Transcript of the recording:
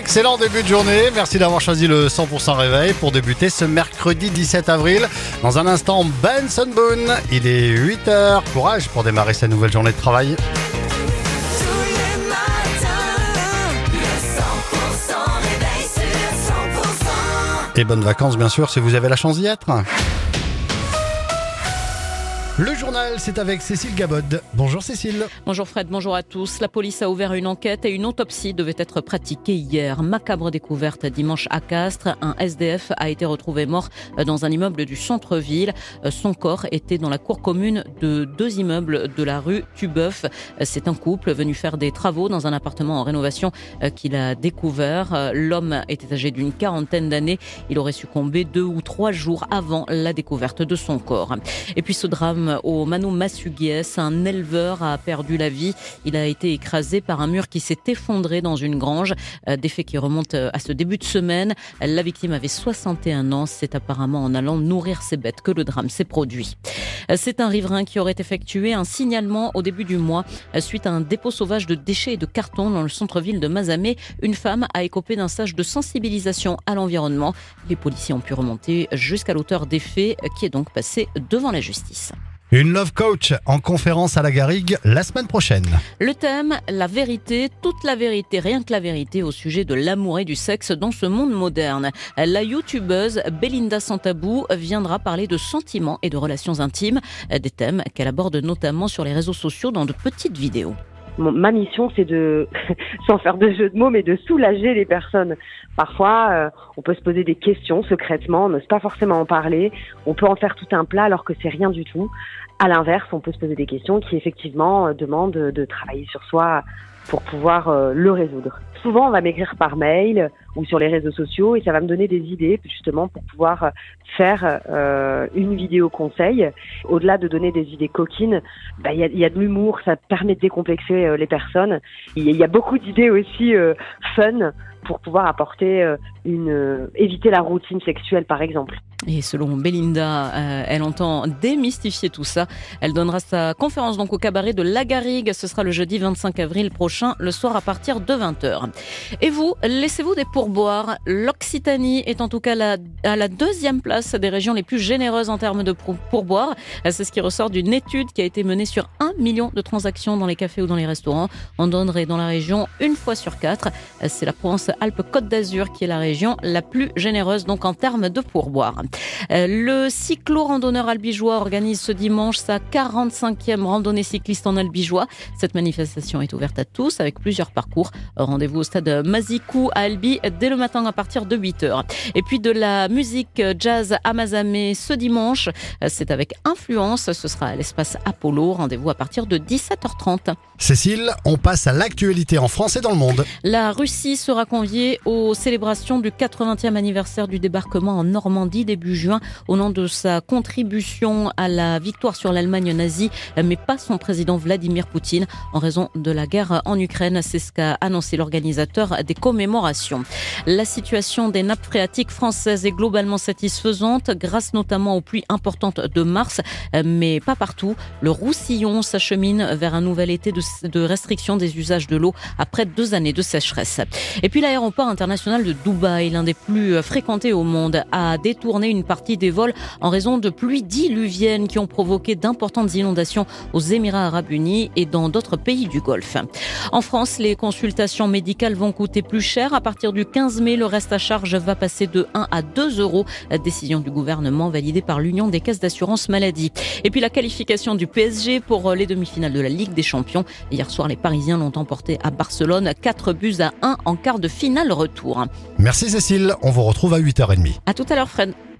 Excellent début de journée. Merci d'avoir choisi le 100% réveil pour débuter ce mercredi 17 avril. Dans un instant, Benson Boone. Il est 8h. Courage pour démarrer sa nouvelle journée de travail. Et bonnes vacances, bien sûr, si vous avez la chance d'y être. Le journal, c'est avec Cécile Gabod. Bonjour Cécile. Bonjour Fred, bonjour à tous. La police a ouvert une enquête et une autopsie devait être pratiquée hier. Macabre découverte dimanche à Castres. Un SDF a été retrouvé mort dans un immeuble du centre-ville. Son corps était dans la cour commune de 2 immeubles de la rue Tubeuf. C'est un couple venu faire des travaux dans un appartement en rénovation qu'il a découvert. L'homme était âgé d'une 40aine d'années. Il aurait succombé 2 ou 3 jours avant la découverte de son corps. Et puis ce drame au Mano Massuguès, un éleveur a perdu la vie. Il a été écrasé par un mur qui s'est effondré dans une grange. Des faits qui remontent à ce début de semaine. La victime avait 61 ans. C'est apparemment en allant nourrir ses bêtes que le drame s'est produit. C'est un riverain qui aurait effectué un signalement au début du mois suite à un dépôt sauvage de déchets et de cartons dans le centre-ville de Mazamet. Une femme a écopé d'un stage de sensibilisation à l'environnement. Les policiers ont pu remonter jusqu'à l'auteur des faits qui est donc passé devant la justice. Une love coach en conférence à la Garrigue la semaine prochaine. Le thème, la vérité, toute la vérité, rien que la vérité au sujet de l'amour et du sexe dans ce monde moderne. La youtubeuse Belinda Santabou viendra parler de sentiments et de relations intimes, des thèmes qu'elle aborde notamment sur les réseaux sociaux dans de petites vidéos. Ma mission, c'est de, sans faire de jeu de mots, mais de soulager les personnes. Parfois, on peut se poser des questions secrètement, on n'ose pas forcément en parler. On peut en faire tout un plat alors que c'est rien du tout. À l'inverse, on peut se poser des questions qui effectivement demandent de travailler sur soi pour pouvoir le résoudre. Souvent, on va m'écrire par mail ou sur les réseaux sociaux et ça va me donner des idées justement pour pouvoir faire une vidéo conseil. Au-delà de donner des idées coquines, il y a de l'humour, ça permet de décomplexer les personnes. Il y a beaucoup d'idées aussi fun pour pouvoir apporter éviter la routine sexuelle par exemple. Et selon Belinda, elle entend démystifier tout ça. Elle donnera sa conférence donc au cabaret de La Garrigue. Ce sera le jeudi 25 avril prochain, le soir à partir de 20h. Et vous, laissez-vous des pourboires? L'Occitanie est en tout cas à la 2e place des régions les plus généreuses en termes de pourboires. C'est ce qui ressort d'une étude qui a été menée sur 1 million de transactions dans les cafés ou dans les restaurants. On donnerait dans la région 1 fois sur 4. C'est la Provence-Alpes-Côte d'Azur qui est la région la plus généreuse donc en termes de pourboires. Le cyclo-randonneur albigeois organise ce dimanche sa 45e randonnée cycliste en Albigeois. Cette manifestation est ouverte à tous avec plusieurs parcours. Rendez-vous au stade Mazicou à Albi dès le matin à partir de 8h. Et puis de la musique jazz à Mazamet ce dimanche. C'est avec Influence. Ce sera à l'espace Apollo. Rendez-vous à partir de 17h30. Cécile, on passe à l'actualité en France et dans le monde. La Russie sera conviée aux célébrations du 80e anniversaire du débarquement en Normandie début juin au nom de sa contribution à la victoire sur l'Allemagne nazie, mais pas son président Vladimir Poutine en raison de la guerre en Ukraine. C'est ce qu'a annoncé l'organisateur des commémorations. La situation des nappes phréatiques françaises est globalement satisfaisante grâce notamment aux pluies importantes de mars, mais pas partout. Le Roussillon s'achemine vers un nouvel été de restriction des usages de l'eau après 2 années de sécheresse. Et puis l'aéroport international de Dubaï, l'un des plus fréquentés au monde, a détourné une partie des vols en raison de pluies diluviennes qui ont provoqué d'importantes inondations aux Émirats arabes unis et dans d'autres pays du Golfe. En France, les consultations médicales vont coûter plus cher. À partir du 15 mai, le reste à charge va passer de 1 à 2 euros. Décision du gouvernement validée par l'Union des caisses d'assurance maladie. Et puis la qualification du PSG pour les demi-finales de la Ligue des Champions. Hier soir, les Parisiens l'ont emporté à Barcelone 4-1 en quart de finale retour. Merci Cécile, on vous retrouve à 8h30. À tout à l'heure Fred.